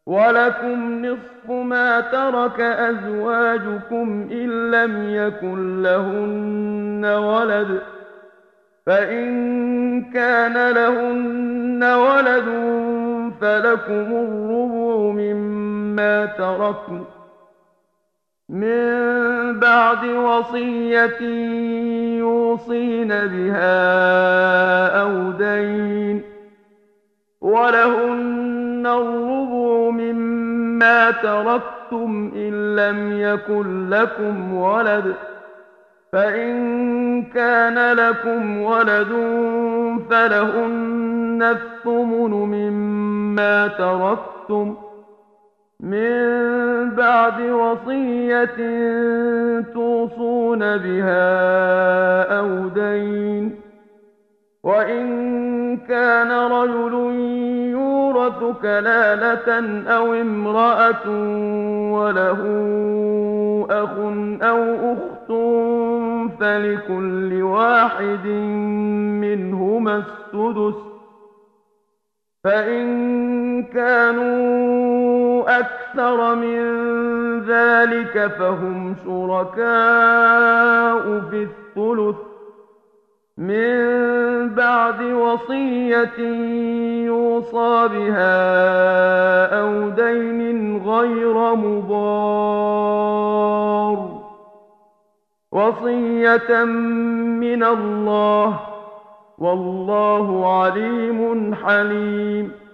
ولكم نصف ما ترك أزواجكم إن لم يكن لهن ولد، فإن كان لهن ولد فلكم الربع مما تركن من بعد وصية يوصين بها أو دين، ولهن الربع مما تركتم إن لم يكن لكم ولد، فإن كان لكم ولد فلهن الثمن مما تركتم من بعد وصية توصون بها أو دين. وإن كان رجل يورث كلالة أو امرأة وله أخ أو أخت فلكل واحد منهما السدس، فإن كانوا أكثر من ذلك فهم شركاء في الثلث من بعد وصية يوصى بها أو دين غير مضار، وصية من الله، والله عليم حليم.